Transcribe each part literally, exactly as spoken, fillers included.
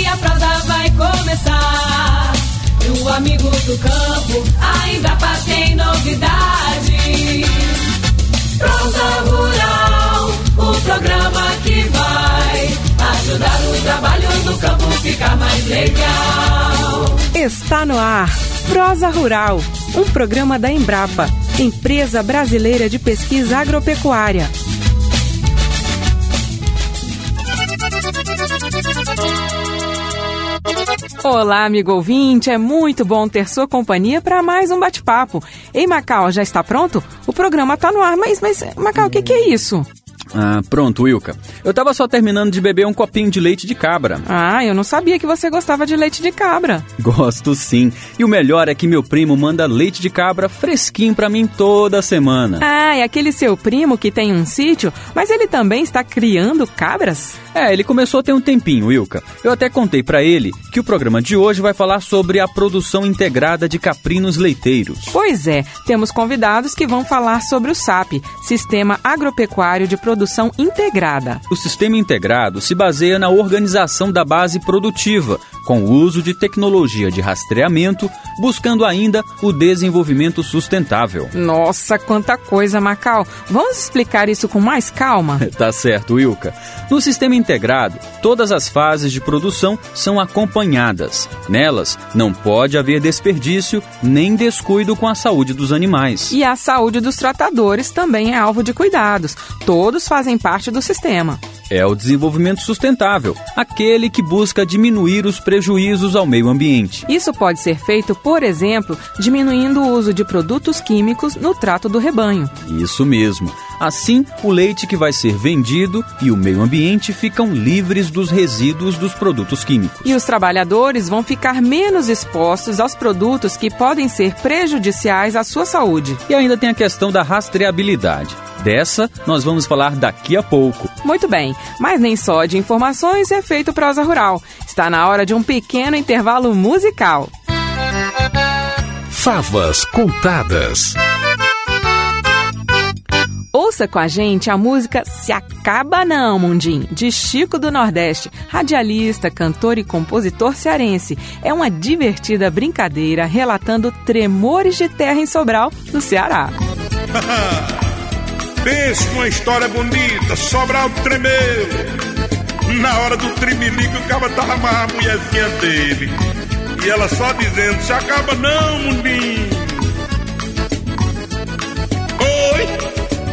a prosa vai começar. E o amigo do campo, a Embrapa tem novidade. Prosa Rural, o programa que vai ajudar o trabalho do campo ficar mais legal. Está no ar, Prosa Rural, um programa da Embrapa, Empresa Brasileira de Pesquisa Agropecuária. Olá, amigo ouvinte, é muito bom ter sua companhia para mais um bate-papo. Ei, Macau, já está pronto? O programa está no ar, mas, mas Macau, o que, que é isso? Ah, pronto, Wilka. Eu tava só terminando de beber um copinho de leite de cabra. Ah, eu não sabia que você gostava de leite de cabra. Gosto sim. E o melhor é que meu primo manda leite de cabra fresquinho pra mim toda semana. Ah, é aquele seu primo que tem um sítio, mas ele também está criando cabras? É, ele começou a ter um tempinho, Wilka. Eu até contei pra ele que o programa de hoje vai falar sobre a produção integrada de caprinos leiteiros. Pois é, temos convidados que vão falar sobre o S A P, Sistema Agropecuário de Produção Integrada. O sistema integrado se baseia na organização da base produtiva, com o uso de tecnologia de rastreamento, buscando ainda o desenvolvimento sustentável. Nossa, quanta coisa, Macau! Vamos explicar isso com mais calma? Tá certo, Wilka. No sistema integrado, todas as fases de produção são acompanhadas. Nelas, não pode haver desperdício nem descuido com a saúde dos animais. E a saúde dos tratadores também é alvo de cuidados. Todos fazem parte do sistema. É o desenvolvimento sustentável, aquele que busca diminuir os prejuízos ao meio ambiente. Isso pode ser feito, por exemplo, diminuindo o uso de produtos químicos no trato do rebanho. Isso mesmo. Assim, o leite que vai ser vendido e o meio ambiente ficam livres dos resíduos dos produtos químicos. E os trabalhadores vão ficar menos expostos aos produtos que podem ser prejudiciais à sua saúde. E ainda tem a questão da rastreabilidade. Dessa, nós vamos falar daqui a pouco. Muito bem, mas nem só de informações é feito Prosa Rural. Está na hora de um pequeno intervalo musical. Favas contadas. Ouça com a gente a música Se Acaba Não, Mundim, de Chico do Nordeste, radialista, cantor e compositor cearense. É uma divertida brincadeira relatando tremores de terra em Sobral, no Ceará. Pense numa história bonita, Sobral tremeu. Na hora do trimelique o cara tava amarrando a mulherzinha dele. E ela só dizendo, se acaba não, mundinho. Oi!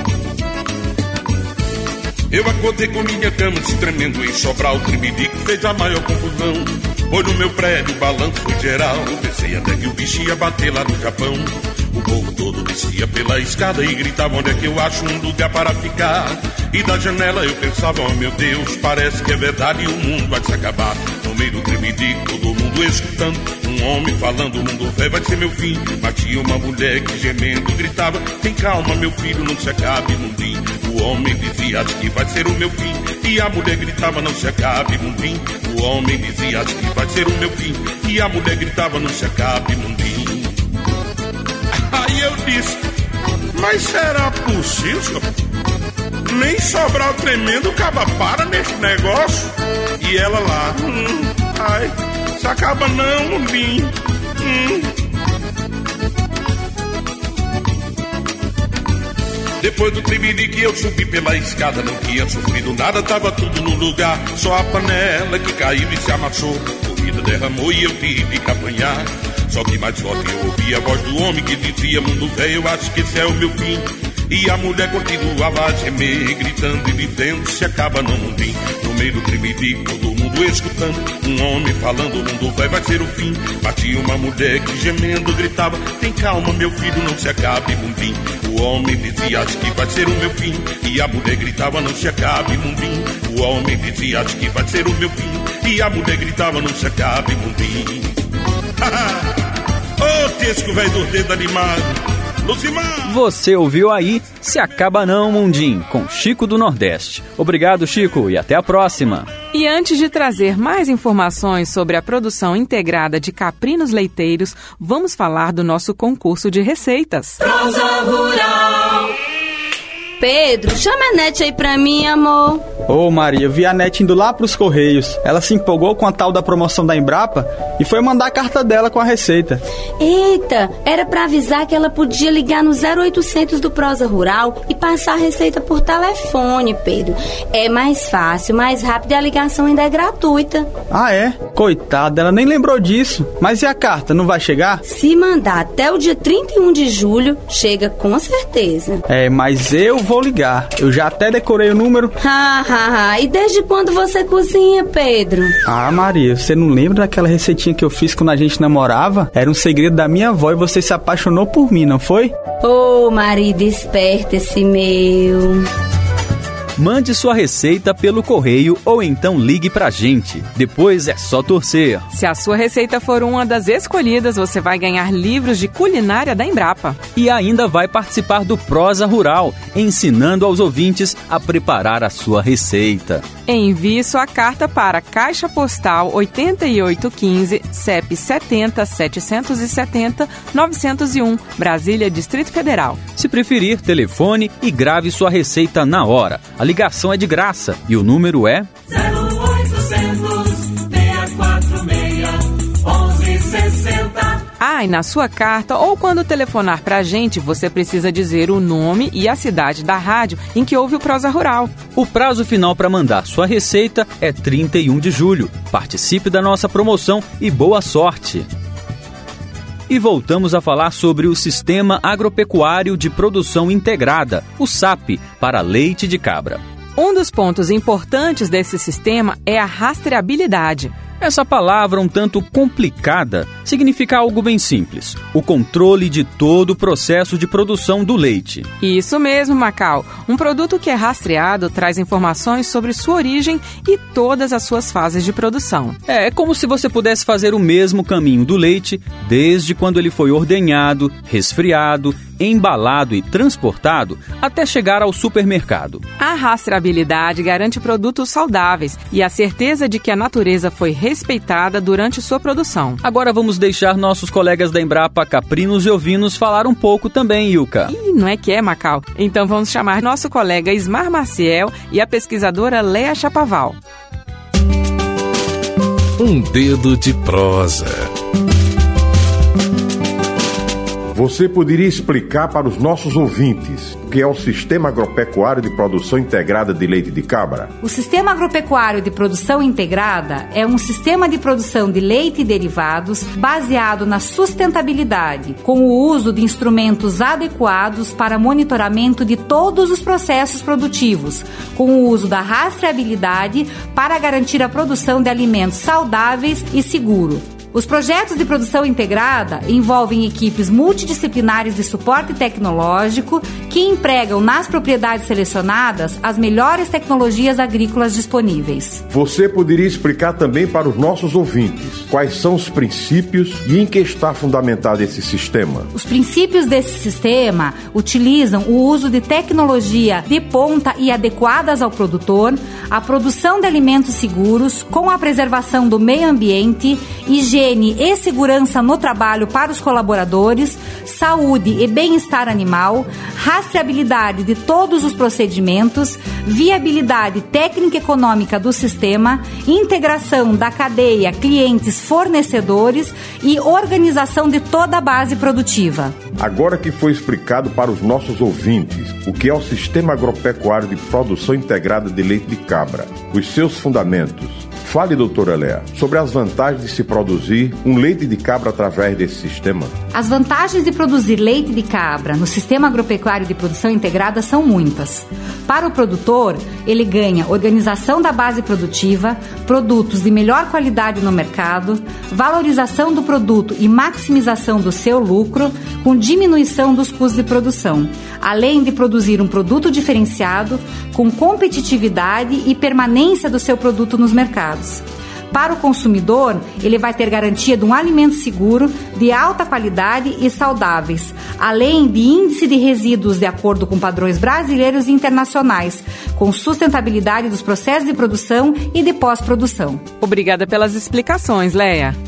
Eu acordei com minha cama se tremendo em Sobral, o trimelique fez a maior confusão. Foi no meu prédio, o balanço foi geral. Pensei até que o bicho ia bater lá no Japão. O povo todo descia pela escada e gritava onde é que eu acho um lugar para ficar. E da janela eu pensava, oh meu Deus, parece que é verdade e o mundo vai se acabar. No meio do tremelique, todo mundo escutando, um homem falando, o mundo velho vai ser meu fim. Mas tinha uma mulher que gemendo gritava, tem calma meu filho, não se acabe mundinho. O homem dizia, acho que vai ser o meu fim. E a mulher gritava, não se acabe mundinho. O homem dizia, acho que vai ser o meu fim. E a mulher gritava, não se acabe mundinho. Aí eu disse, mas será possível, senhor? Nem Sobral tremendo, acaba para nesse negócio. E ela lá, hum, ai, se acaba não, mundinho. Hum. Depois do tremelique eu subi pela escada, não tinha sofrido nada, tava tudo no lugar. Só a panela que caiu e se amassou, comida derramou e eu tive que apanhar. Só que mais forte eu ouvi a voz do homem que dizia, mundo velho, eu acho que esse é o meu fim. E a mulher continuava a gemer, gritando e dizendo, se acaba não, mundinho. No meio do tremelique, todo mundo escutando, um homem falando, o mundo velho vai ser o fim. Batia uma mulher que gemendo gritava, tem calma meu filho, não se acabe, mundinho. O homem dizia, acho que vai ser o meu fim. E a mulher gritava, não se acabe, mundinho. O homem dizia, acho que vai ser o meu fim. E a mulher gritava, não se acabe, mundinho. Ô, Tesco, velho dos dedos animados. Lucimar! Você ouviu aí Se Acaba Não, Mundim, com Chico do Nordeste. Obrigado, Chico, e até a próxima. E antes de trazer mais informações sobre a produção integrada de caprinos leiteiros, vamos falar do nosso concurso de receitas. Prosa Rural. Pedro, chama a Nete aí pra mim, amor. Ô, Maria, eu vi a Nete indo lá pros Correios. Ela se empolgou com a tal da promoção da Embrapa e foi mandar a carta dela com a receita. Eita, era pra avisar que ela podia ligar no zero oitocentos do Prosa Rural e passar a receita por telefone, Pedro. É mais fácil, mais rápido e a ligação ainda é gratuita. Ah, é? Coitada, ela nem lembrou disso. Mas e a carta, não vai chegar? Se mandar até o dia trinta e um de julho, chega com certeza. É, mas eu vou ligar. Eu já até decorei o número. Ha, ha, ha. E desde quando você cozinha, Pedro? Ah, Maria, você não lembra daquela receitinha que eu fiz quando a gente namorava? Era um segredo da minha avó e você se apaixonou por mim, não foi? Ô, marido esperto esse meu. Mande sua receita pelo correio ou então ligue pra gente. Depois é só torcer. Se a sua receita for uma das escolhidas, você vai ganhar livros de culinária da Embrapa. E ainda vai participar do Prosa Rural, ensinando aos ouvintes a preparar a sua receita. Envie sua carta para Caixa Postal oitenta e oito quinze, C E P setenta, setecentos e setenta, novecentos e um, Brasília, Distrito Federal. Se preferir, telefone e grave sua receita na hora. A ligação é de graça e o número é zero oitocentos, seis quatro seis, onze sessenta. Ah, e na sua carta ou quando telefonar pra gente, você precisa dizer o nome e a cidade da rádio em que ouve o Prosa Rural. O prazo final para mandar sua receita é trinta e um de julho. Participe da nossa promoção e boa sorte! E voltamos a falar sobre o Sistema Agropecuário de Produção Integrada, o S A P, para leite de cabra. Um dos pontos importantes desse sistema é a rastreabilidade. Essa palavra um tanto complicada significa algo bem simples: o controle de todo o processo de produção do leite. Isso mesmo, Macau. Um produto que é rastreado traz informações sobre sua origem e todas as suas fases de produção. É, é como se você pudesse fazer o mesmo caminho do leite desde quando ele foi ordenhado, resfriado, embalado e transportado até chegar ao supermercado. A rastreabilidade garante produtos saudáveis e a certeza de que a natureza foi respeitada durante sua produção. Agora vamos deixar nossos colegas da Embrapa, caprinos e ovinos, falar um pouco também, Ilka. Ih, não é que é, Macau? Então vamos chamar nosso colega Ismar Maciel e a pesquisadora Léa Chapaval. Um dedo de prosa. Você poderia explicar para os nossos ouvintes o que é o Sistema Agropecuário de Produção Integrada de Leite de Cabra? O Sistema Agropecuário de Produção Integrada é um sistema de produção de leite e derivados baseado na sustentabilidade, com o uso de instrumentos adequados para monitoramento de todos os processos produtivos, com o uso da rastreabilidade para garantir a produção de alimentos saudáveis e seguros. Os projetos de produção integrada envolvem equipes multidisciplinares de suporte tecnológico que empregam nas propriedades selecionadas as melhores tecnologias agrícolas disponíveis. Você poderia explicar também para os nossos ouvintes quais são os princípios e em que está fundamentado esse sistema? Os princípios desse sistema utilizam o uso de tecnologia de ponta e adequadas ao produtor, a produção de alimentos seguros com a preservação do meio ambiente, higiene e segurança no trabalho para os colaboradores, saúde e bem-estar animal, rastreabilidade de todos os procedimentos, viabilidade técnica e econômica do sistema, integração da cadeia clientes-fornecedores e organização de toda a base produtiva. Agora que foi explicado para os nossos ouvintes o que é o Sistema Agropecuário de Produção Integrada de Leite de Cabra, os seus fundamentos, fale, doutora Léa, sobre as vantagens de se produzir um leite de cabra através desse sistema. As vantagens de produzir leite de cabra no Sistema Agropecuário de Produção Integrada são muitas. Para o produtor, ele ganha organização da base produtiva, produtos de melhor qualidade no mercado, valorização do produto e maximização do seu lucro, com diminuição dos custos de produção, além de produzir um produto diferenciado, com competitividade e permanência do seu produto nos mercados. Para o consumidor, ele vai ter garantia de um alimento seguro, de alta qualidade e saudáveis, além de índice de resíduos de acordo com padrões brasileiros e internacionais, com sustentabilidade dos processos de produção e de pós-produção. Obrigada pelas explicações, Léa.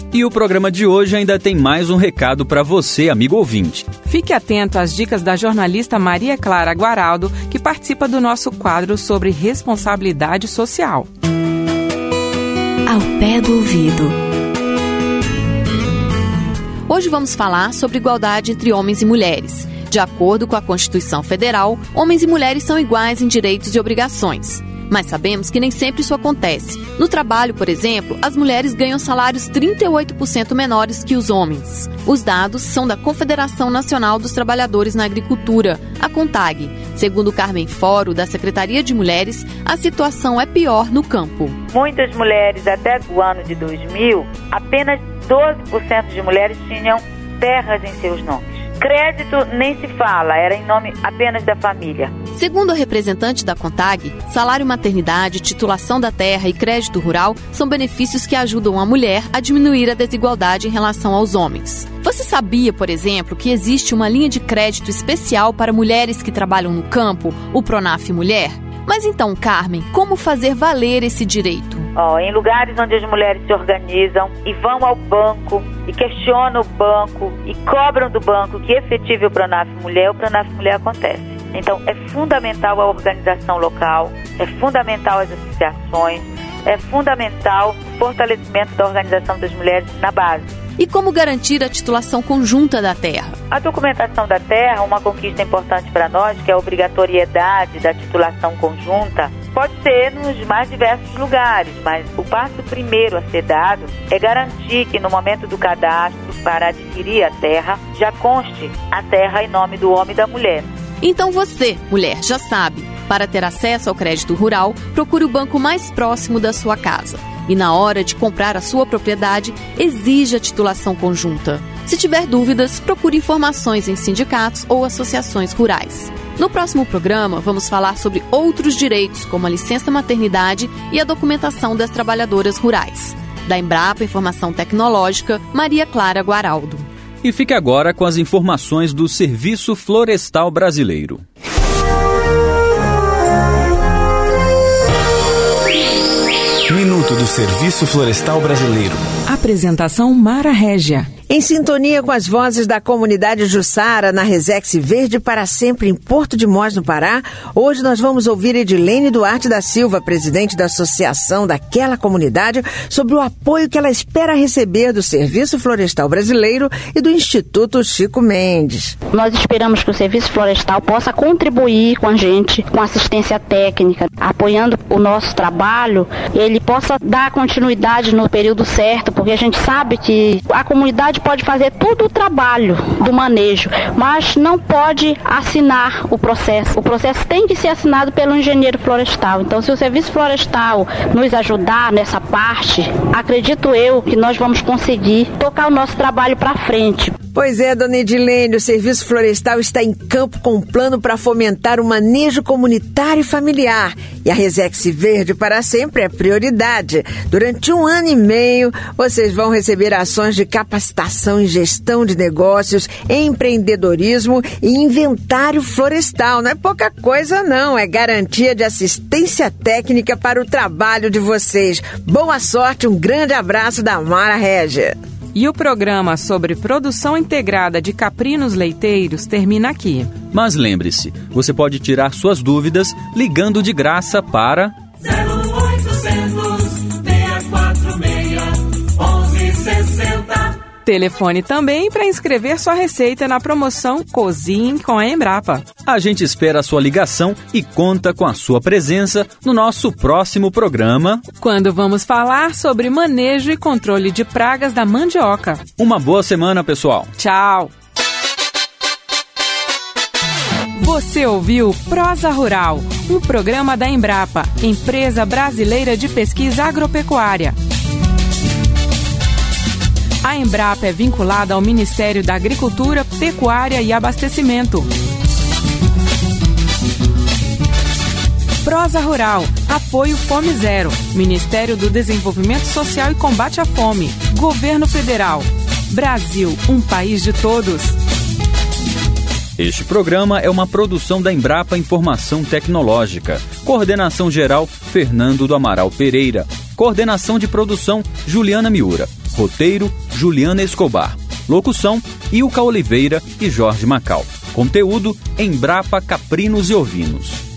E o programa de hoje ainda tem mais um recado para você, amigo ouvinte. Fique atento às dicas da jornalista Maria Clara Guaraldo, que participa do nosso quadro sobre responsabilidade social. Ao pé do ouvido. Hoje vamos falar sobre igualdade entre homens e mulheres. De acordo com a Constituição Federal, homens e mulheres são iguais em direitos e obrigações. Mas sabemos que nem sempre isso acontece. No trabalho, por exemplo, as mulheres ganham salários trinta e oito por cento menores que os homens. Os dados são da Confederação Nacional dos Trabalhadores na Agricultura, a CONTAG. Segundo Carmen Foro, da Secretaria de Mulheres, a situação é pior no campo. Muitas mulheres, até o ano de dois mil, apenas doze por cento de mulheres tinham terras em seus nomes. Crédito nem se fala, era em nome apenas da família. Segundo a representante da CONTAG, salário maternidade, titulação da terra e crédito rural são benefícios que ajudam a mulher a diminuir a desigualdade em relação aos homens. Você sabia, por exemplo, que existe uma linha de crédito especial para mulheres que trabalham no campo, o Pronaf Mulher? Mas então, Carmen, como fazer valer esse direito? Oh, em lugares onde as mulheres se organizam e vão ao banco e questionam o banco e cobram do banco que efetive o Pronaf Mulher, o Pronaf Mulher acontece. Então, é fundamental a organização local, é fundamental as associações, é fundamental o fortalecimento da organização das mulheres na base. E como garantir a titulação conjunta da terra? A documentação da terra, uma conquista importante para nós, que é a obrigatoriedade da titulação conjunta, pode ser nos mais diversos lugares, mas o passo primeiro a ser dado é garantir que no momento do cadastro para adquirir a terra, já conste a terra em nome do homem e da mulher. Então você, mulher, já sabe, para ter acesso ao crédito rural, procure o banco mais próximo da sua casa. E na hora de comprar a sua propriedade, exija a titulação conjunta. Se tiver dúvidas, procure informações em sindicatos ou associações rurais. No próximo programa, vamos falar sobre outros direitos, como a licença maternidade e a documentação das trabalhadoras rurais. Da Embrapa Informação Tecnológica, Maria Clara Guaraldo. E fique agora com as informações do Serviço Florestal Brasileiro. Minuto do Serviço Florestal Brasileiro. Apresentação Mara Régia. Em sintonia com as vozes da comunidade Jussara, na Resex Verde para Sempre, em Porto de Mós, no Pará, hoje nós vamos ouvir Edilene Duarte da Silva, presidente da associação daquela comunidade, sobre o apoio que ela espera receber do Serviço Florestal Brasileiro e do Instituto Chico Mendes. Nós esperamos que o Serviço Florestal possa contribuir com a gente, com assistência técnica, apoiando o nosso trabalho, ele possa dar continuidade no período certo, porque a gente sabe que a comunidade pode fazer todo o trabalho do manejo, mas não pode assinar o processo. O processo tem que ser assinado pelo engenheiro florestal. Então, se o Serviço Florestal nos ajudar nessa parte, acredito eu que nós vamos conseguir tocar o nosso trabalho para frente. Pois é, dona Edilene, o Serviço Florestal está em campo com um plano para fomentar o manejo comunitário e familiar. E a Resex Verde para Sempre é prioridade. Durante um ano e meio, vocês vão receber ações de capacitação em gestão de negócios, empreendedorismo e inventário florestal. Não é pouca coisa, não. É garantia de assistência técnica para o trabalho de vocês. Boa sorte, um grande abraço da Mara Régia. E o programa sobre produção integrada de caprinos leiteiros termina aqui. Mas lembre-se, você pode tirar suas dúvidas ligando de graça para zero oitocentos, seis quatro seis, onze sessenta. Telefone também para inscrever sua receita na promoção Cozinhe com a Embrapa. A gente espera a sua ligação e conta com a sua presença no nosso próximo programa, quando vamos falar sobre manejo e controle de pragas da mandioca. Uma boa semana, pessoal. Tchau. Você ouviu Prosa Rural, um programa da Embrapa, Empresa Brasileira de Pesquisa Agropecuária. A Embrapa é vinculada ao Ministério da Agricultura, Pecuária e Abastecimento. Prosa Rural, apoio Fome Zero, Ministério do Desenvolvimento Social e Combate à Fome, Governo Federal. Brasil, um país de todos. Este programa é uma produção da Embrapa Informação Tecnológica. Coordenação geral, Fernando do Amaral Pereira. Coordenação de produção, Juliana Miura. Roteiro, Juliana Escobar. Locução, Ilka Oliveira e Jorge Macau. Conteúdo, Embrapa Caprinos e Ovinos.